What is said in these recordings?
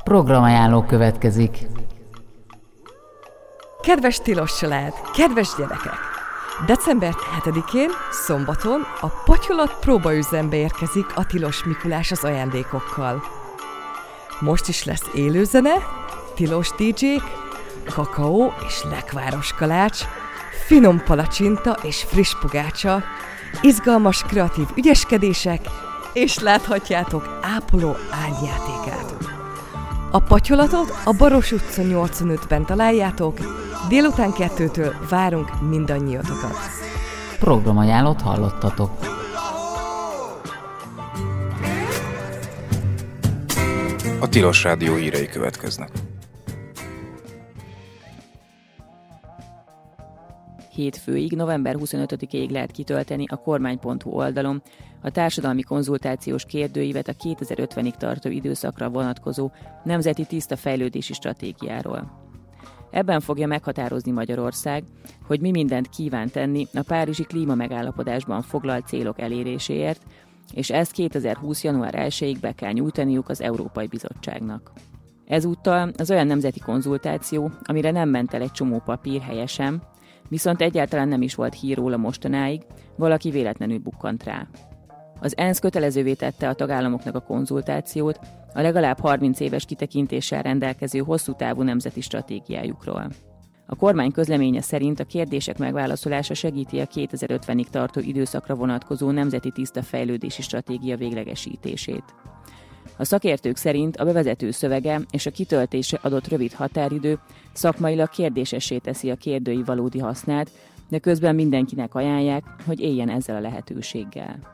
Programajánló következik. Kedves tilos család, kedves gyerekek! December 7-én, szombaton a Patyolat próbaüzembe érkezik a Tilos Mikulás az ajándékokkal. Most is lesz élőzene, tilos DJ-k, kakaó és lekváros kalács, finom palacsinta és friss pogácsa, izgalmas kreatív ügyeskedések, és láthatjátok ápoló ágyjátékát. A Patyolatot a Baros utca 85-ben találjátok, délután 2-től várunk mindannyiatokat. Programajánlót hallottatok. A Tilos Rádió hírei következnek. Hétfőig, november 25-ig lehet kitölteni a kormány.hu oldalon a társadalmi konzultációs kérdőívet a 2050-ig tartó időszakra vonatkozó Nemzeti Tiszta Fejlődési Stratégiáról. Ebben fogja meghatározni Magyarország, hogy mi mindent kíván tenni a Párizsi klímamegállapodásban foglalt célok eléréséért, és ezt 2020. január 1-ig be kell nyújtaniuk az Európai Bizottságnak. Ezúttal az olyan nemzeti konzultáció, amire nem ment el egy csomó papír helyesen, viszont egyáltalán nem is volt hír róla mostanáig, valaki véletlenül bukkant rá. Az ENSZ kötelezővé tette a tagállamoknak a konzultációt a legalább 30 éves kitekintéssel rendelkező hosszú távú nemzeti stratégiájukról. A kormány közleménye szerint a kérdések megválaszolása segíti a 2050-ig tartó időszakra vonatkozó Nemzeti Tiszta Fejlődési Stratégia véglegesítését. A szakértők szerint a bevezető szövege és a kitöltésre adott rövid határidő szakmailag kérdésessé teszi a kérdői valódi hasznát, de közben mindenkinek ajánlják, hogy éljen ezzel a lehetőséggel.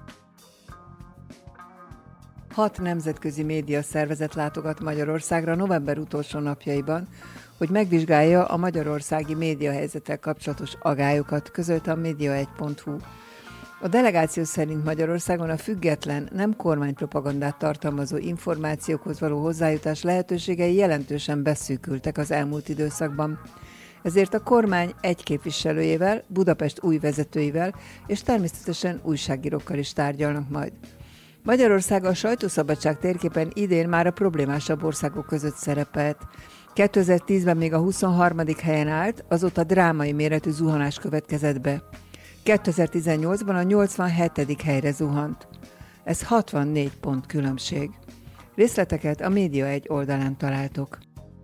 6 nemzetközi média szervezet látogat Magyarországra november utolsó napjaiban, hogy megvizsgálja a magyarországi médiahelyzettel kapcsolatos agályokat, közölte a Media1.hu. A delegáció szerint Magyarországon a független, nem kormánypropagandát tartalmazó információkhoz való hozzájutás lehetőségei jelentősen beszűkültek az elmúlt időszakban. Ezért a kormány egy képviselőjével, Budapest új vezetőivel és természetesen újságírókkal is tárgyalnak majd. Magyarország a sajtószabadság térképen idén már a problémásabb országok között szerepelt. 2010-ben még a 23. helyen állt, azóta drámai méretű zuhanás következett be. 2018-ban a 87. helyre zuhant. Ez 64 pont különbség. Részleteket a Média1 oldalán találtok.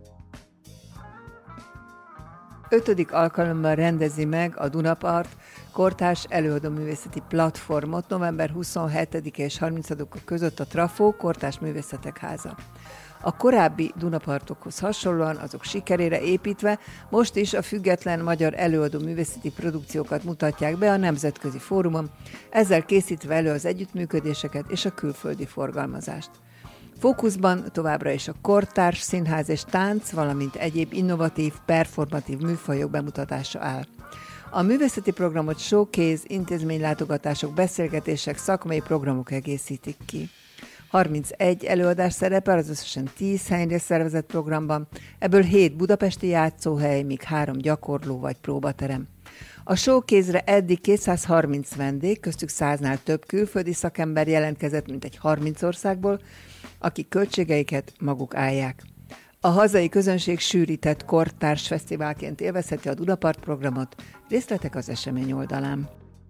5. alkalommal rendezi meg a Dunapart kortárs előadóművészeti platformot november 27 és 30-a között a Trafó Kortárs Művészetek Háza. A korábbi Dunapartokhoz hasonlóan, azok sikerére építve most is a független magyar előadóművészeti produkciókat mutatják be a nemzetközi fórumon, ezzel készítve elő az együttműködéseket és a külföldi forgalmazást. Fókuszban továbbra is a kortárs színház és tánc, valamint egyéb innovatív, performatív műfajok bemutatása áll. A művészeti programot showcase, intézménylátogatások, beszélgetések, szakmai programok egészítik ki. 31 előadás szerepel az összesen 10 helyre szervezett programban, ebből 7 budapesti játszóhely, míg 3 gyakorló vagy próbaterem. A showcase-re eddig 230 vendég, köztük 100-nál több külföldi szakember jelentkezett, mint egy 30 országból, akik költségeiket maguk állják. A hazai közönség sűrített kortárs fesztiválként élvezheti a Dunapart programot, részletek az esemény oldalán.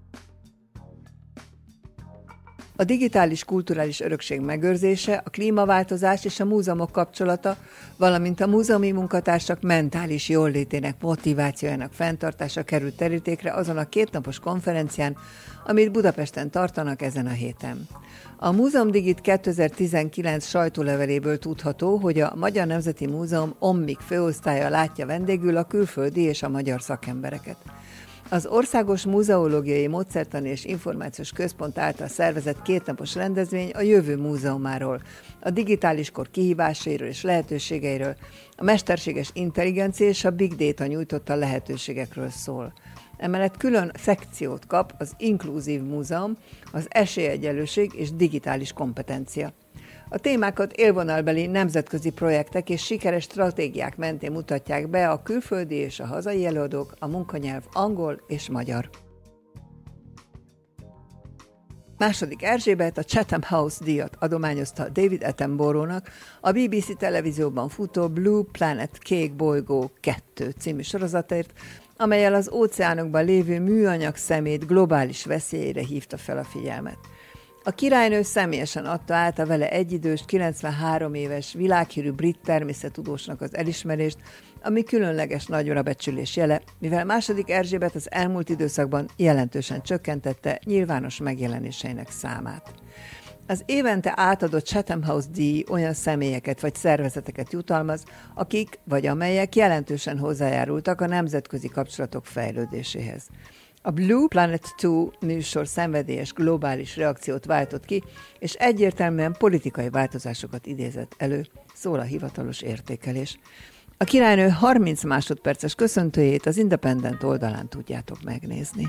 A digitális kulturális örökség megőrzése, a klímaváltozás és a múzeumok kapcsolata, valamint a múzeumi munkatársak mentális jóllétének, motivációjának fenntartása került terítékre azon a 2 napos konferencián, amit Budapesten tartanak ezen a héten. A Múzeum Digit 2019 sajtóleveléből tudható, hogy a Magyar Nemzeti Múzeum OMMIK főosztálya látja vendégül a külföldi és a magyar szakembereket. Az Országos Múzeológiai Módszertani és Információs Központ által szervezett 2 napos rendezvény a jövő múzeumáról, a digitális kor kihívásairól és lehetőségeiről, a mesterséges intelligencia és a big data nyújtotta lehetőségekről szól. Emellett külön szekciót kap az Inkluzív Múzeum, az esélyegyenlőség és digitális kompetencia. A témákat élvonalbeli nemzetközi projektek és sikeres stratégiák mentén mutatják be a külföldi és a hazai előadók, a munkanyelv angol és magyar. II. Erzsébet a Chatham House díjat adományozta David Attenborough-nak a BBC televízióban futó Blue Planet Kék bolygó 2 című sorozatért, amellyel az óceánokban lévő műanyag szemét globális veszélyére hívta fel a figyelmet. A királynő személyesen adta át a vele egyidős, 93 éves világhírű brit természettudósnak az elismerést, ami különleges nagyorabecsülés jele, mivel II. Erzsébet az elmúlt időszakban jelentősen csökkentette nyilvános megjelenéseinek számát. Az évente átadott Chatham House díj olyan személyeket vagy szervezeteket jutalmaz, akik vagy amelyek jelentősen hozzájárultak a nemzetközi kapcsolatok fejlődéséhez. A Blue Planet 2 műsor szenvedélyes globális reakciót váltott ki, és egyértelműen politikai változásokat idézett elő, szól a hivatalos értékelés. A királynő 30 másodperces köszöntőjét az Independent oldalán tudjátok megnézni.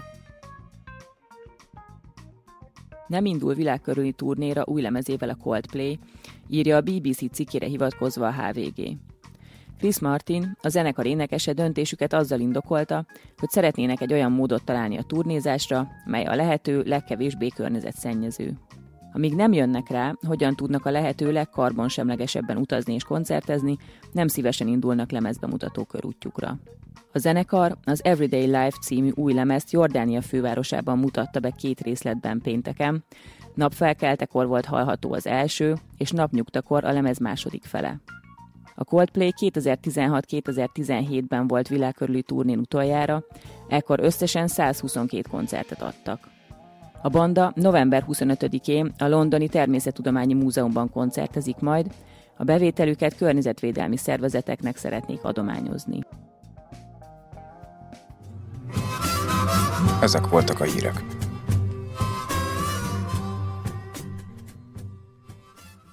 Nem indul világkörüli turnéra új lemezével a Coldplay, írja a BBC cikkére hivatkozva a HVG. Chris Martin, a zenekar énekese döntésüket azzal indokolta, hogy szeretnének egy olyan módot találni a turnézásra, mely a lehető legkevésbé környezetszennyező. Amíg nem jönnek rá, hogyan tudnak a lehető legkarbonsemlegesebben utazni és koncertezni, nem szívesen indulnak lemezbemutató körútjukra. A zenekar az Everyday Life című új lemezt Jordánia fővárosában mutatta be 2 részletben pénteken, napfelkeltekor volt hallható az első, és napnyugtakor a lemez második fele. A Coldplay 2016-2017-ben volt világkörüli turnén utoljára, ekkor összesen 122 koncertet adtak. A banda november 25-én a Londoni Természettudományi Múzeumban koncertezik majd, a bevételüket környezetvédelmi szervezeteknek szeretnék adományozni. Ezek voltak a hírek.